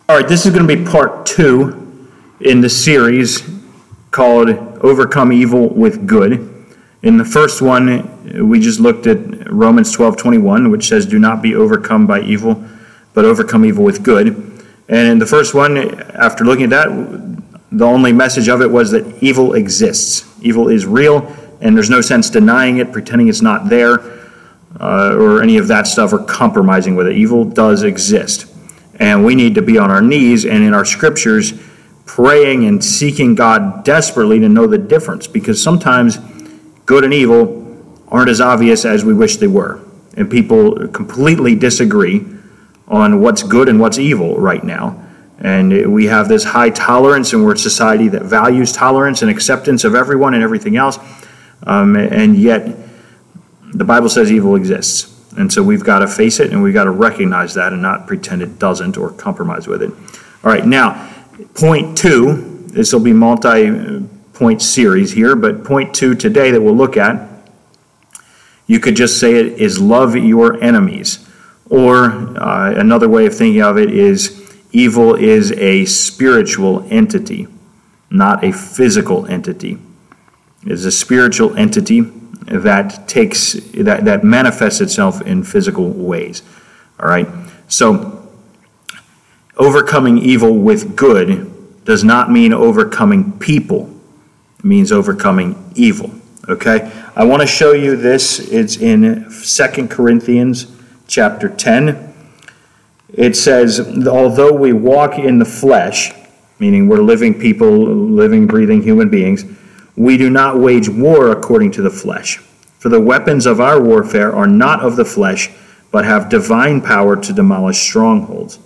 All right, this is going to be part 2 in the series called Overcome Evil with Good. In the first one, we just looked at Romans 12:21, which says, "Do not be overcome by evil, but overcome evil with good." And in the first one, after looking at that, the only message of it was that evil exists. Evil is real, and there's no sense denying it, pretending it's not there, or any of that stuff, or compromising with it. Evil does exist. And we need to be on our knees and in our scriptures praying and seeking God desperately to know the difference, because sometimes good and evil aren't as obvious as we wish they were. And people completely disagree on what's good and what's evil right now. And we have this high tolerance, and we're a society that values tolerance and acceptance of everyone and everything else. And yet the Bible says evil exists. And so we've got to face it, and we've got to recognize that and not pretend it doesn't or compromise with it. All right, now, point 2, this will be multi-point series here, but point 2 today that we'll look at, you could just say it is love your enemies. Or another way of thinking of it is evil is a spiritual entity, not a physical entity. It's a spiritual entity that manifests itself in physical ways. All right? So, overcoming evil with good does not mean overcoming people. It means overcoming evil. Okay? I want to show you this. It's in 2 Corinthians chapter 10. It says, although we walk in the flesh, meaning we're living people, living, breathing human beings, we do not wage war according to the flesh. For the weapons of our warfare are not of the flesh, but have divine power to demolish strongholds.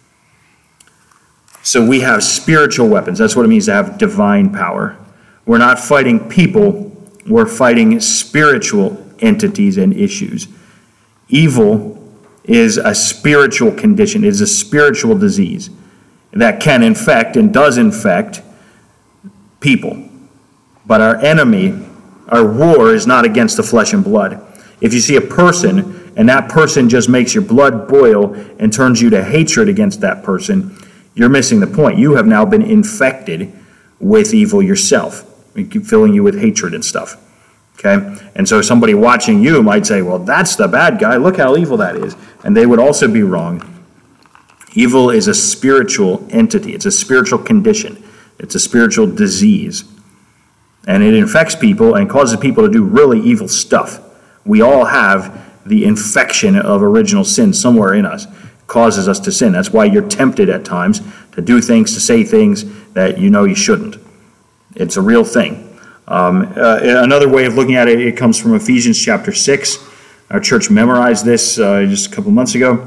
So we have spiritual weapons. That's what it means to have divine power. We're not fighting people. We're fighting spiritual entities and issues. Evil is a spiritual condition. It is a spiritual disease that can infect and does infect people. But our enemy, our war is not against the flesh and blood. If you see a person and that person just makes your blood boil and turns you to hatred against that person, you're missing the point. You have now been infected with evil yourself. We keep filling you with hatred and stuff. Okay? And so somebody watching you might say, well, that's the bad guy. Look how evil that is. And they would also be wrong. Evil is a spiritual entity. It's a spiritual condition. It's a spiritual disease. And it infects people and causes people to do really evil stuff. We all have the infection of original sin somewhere in us. It causes us to sin. That's why you're tempted at times to do things, to say things that you know you shouldn't. It's a real thing. Another way of looking at it, it comes from Ephesians chapter 6. Our church memorized this just a couple months ago.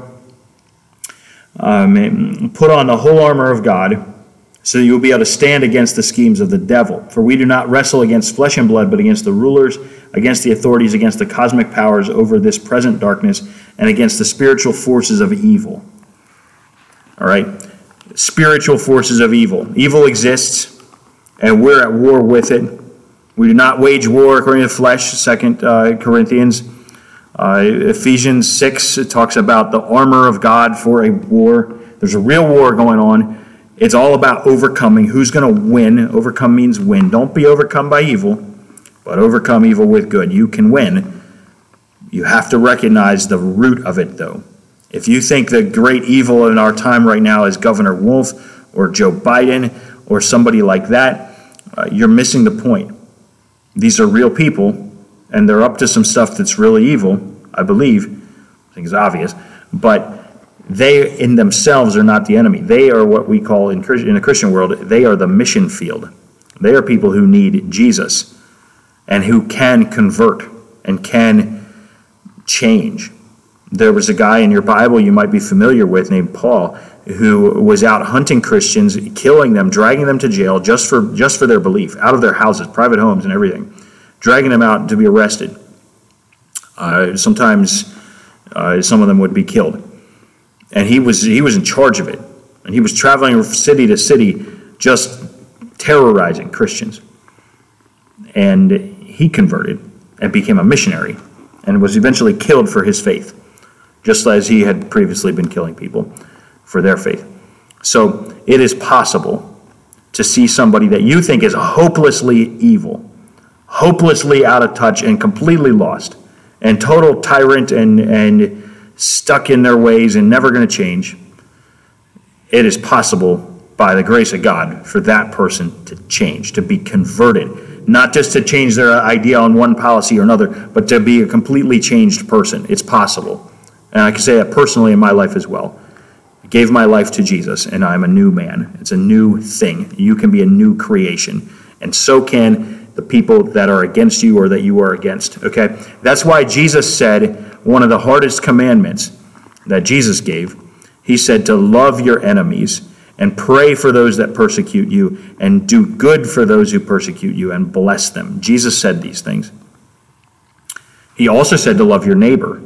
Put on the whole armor of God, so you will be able to stand against the schemes of the devil. For we do not wrestle against flesh and blood, but against the rulers, against the authorities, against the cosmic powers over this present darkness, and against the spiritual forces of evil. All right? Spiritual forces of evil. Evil exists, and we're at war with it. We do not wage war according to the flesh, 2 Corinthians. Ephesians 6, it talks about the armor of God for a war. There's a real war going on. It's all about overcoming. Who's going to win? Overcome means win. Don't be overcome by evil, but overcome evil with good. You can win. You have to recognize the root of it, though. If you think the great evil in our time right now is Governor Wolf or Joe Biden or somebody like that, you're missing the point. These are real people, and they're up to some stuff that's really evil, I believe. I think it's obvious. But they in themselves are not the enemy. They are what we call in the Christian world, they are the mission field. They are people who need Jesus and who can convert and can change. There was a guy in your Bible you might be familiar with named Paul who was out hunting Christians, killing them, dragging them to jail just for their belief, out of their houses, private homes and everything, dragging them out to be arrested. Sometimes some of them would be killed. And he was in charge of it. And he was traveling from city to city just terrorizing Christians. And he converted and became a missionary and was eventually killed for his faith, just as he had previously been killing people for their faith. So it is possible to see somebody that you think is hopelessly evil, hopelessly out of touch and completely lost, and total tyrant and stuck in their ways and never going to change. It is possible by the grace of God for that person to change, to be converted, not just to change their idea on one policy or another, but to be a completely changed person. It's possible. And I can say that personally in my life as well. I gave my life to Jesus, and I'm a new man. It's a new thing. You can be a new creation, and so can the people that are against you or that you are against, okay? That's why Jesus said one of the hardest commandments that Jesus gave, he said to love your enemies and pray for those that persecute you and do good for those who persecute you and bless them. Jesus said these things. He also said to love your neighbor.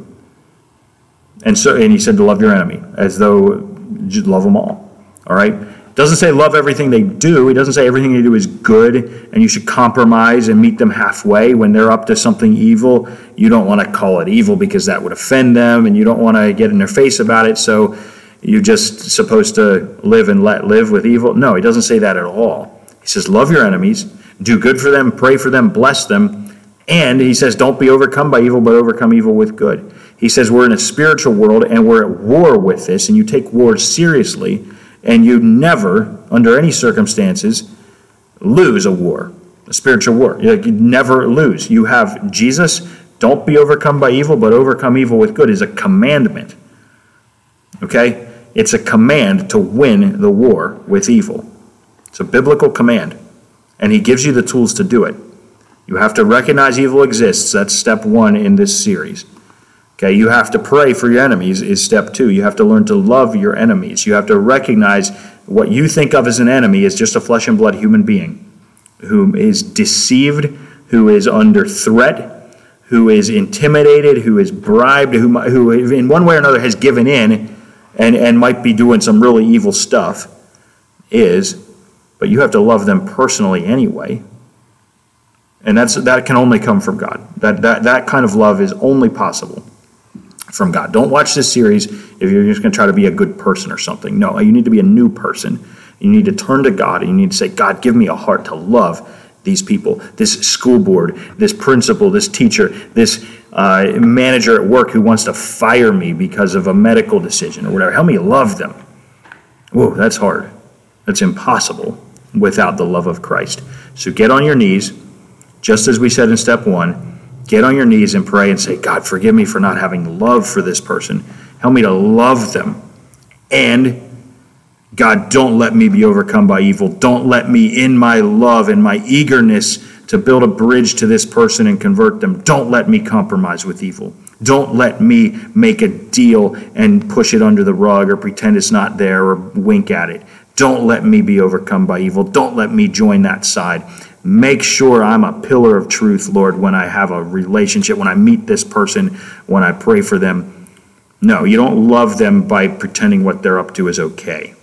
And he said to love your enemy, as though you love them all right? Doesn't say love everything they do. He doesn't say everything they do is good and you should compromise and meet them halfway. When they're up to something evil, you don't want to call it evil because that would offend them, and you don't want to get in their face about it, so you're just supposed to live and let live with evil. No, he doesn't say that at all. He says love your enemies, do good for them, pray for them, bless them, and he says don't be overcome by evil, but overcome evil with good. He says we're in a spiritual world and we're at war with this, and you take war seriously, and you never, under any circumstances, lose a war, a spiritual war. You never lose. You have Jesus, don't be overcome by evil, but overcome evil with good, is a commandment. Okay? It's a command to win the war with evil. It's a biblical command, and he gives you the tools to do it. You have to recognize evil exists. That's step 1 in this series. Okay, you have to pray for your enemies is step 2. You have to learn to love your enemies. You have to recognize what you think of as an enemy is just a flesh and blood human being who is deceived, who is under threat, who is intimidated, who is bribed, who in one way or another has given in and might be doing some really evil stuff, but you have to love them personally anyway. And that can only come from God. That kind of love is only possible from God. Don't watch this series if you're just going to try to be a good person or something. No, you need to be a new person. You need to turn to God, and you need to say, God, give me a heart to love these people, this school board, this principal, this teacher, this manager at work who wants to fire me because of a medical decision or whatever. Help me love them. Whoa, that's hard. That's impossible without the love of Christ. So get on your knees, just as we said in step 1. Get on your knees and pray and say, God, forgive me for not having love for this person. Help me to love them. And God, don't let me be overcome by evil. Don't let me, in my love and my eagerness to build a bridge to this person and convert them, don't let me compromise with evil. Don't let me make a deal and push it under the rug or pretend it's not there or wink at it. Don't let me be overcome by evil. Don't let me join that side. Make sure I'm a pillar of truth, Lord, when I have a relationship, when I meet this person, when I pray for them. No, you don't love them by pretending what they're up to is okay.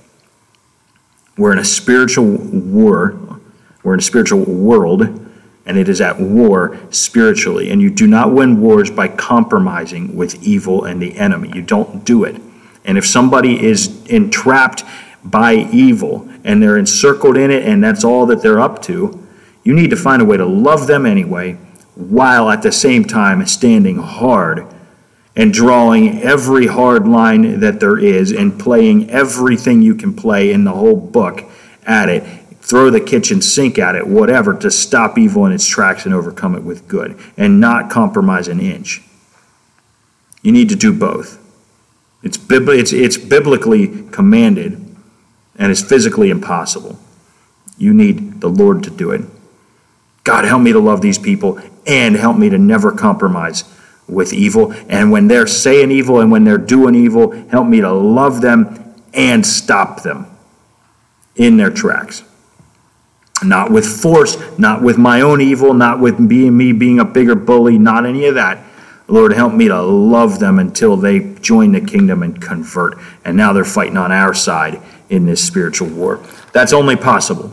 We're in a spiritual war. We're in a spiritual world, and it is at war spiritually. And you do not win wars by compromising with evil and the enemy. You don't do it. And if somebody is entrapped by evil and they're encircled in it and that's all that they're up to, you need to find a way to love them anyway, while at the same time standing hard and drawing every hard line that there is and playing everything you can play in the whole book at it. Throw the kitchen sink at it, whatever, to stop evil in its tracks and overcome it with good, and not compromise an inch. You need to do both. It's biblically commanded, and it's physically impossible. You need the Lord to do it. God, help me to love these people and help me to never compromise with evil. And when they're saying evil and when they're doing evil, help me to love them and stop them in their tracks. Not with force, not with my own evil, not with me being a bigger bully, not any of that. Lord, help me to love them until they join the kingdom and convert. And now they're fighting on our side in this spiritual war. That's only possible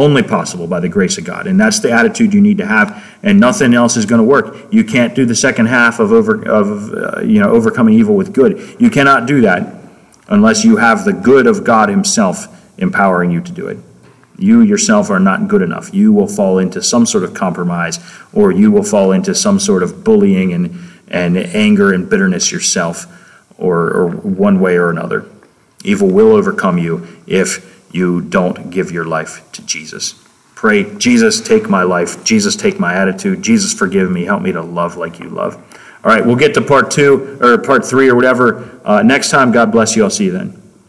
by the grace of God. And that's the attitude you need to have, and nothing else is going to work. You can't do the second half of overcoming evil with good. You cannot do that unless you have the good of God himself empowering you to do it. You yourself are not good enough. You will fall into some sort of compromise, or you will fall into some sort of bullying and anger and bitterness yourself, or one way or another. Evil will overcome you if you don't give your life to Jesus. Pray, Jesus, take my life. Jesus, take my attitude. Jesus, forgive me. Help me to love like you love. All right, we'll get to part 2 or part 3 or whatever next time. God bless you. I'll see you then.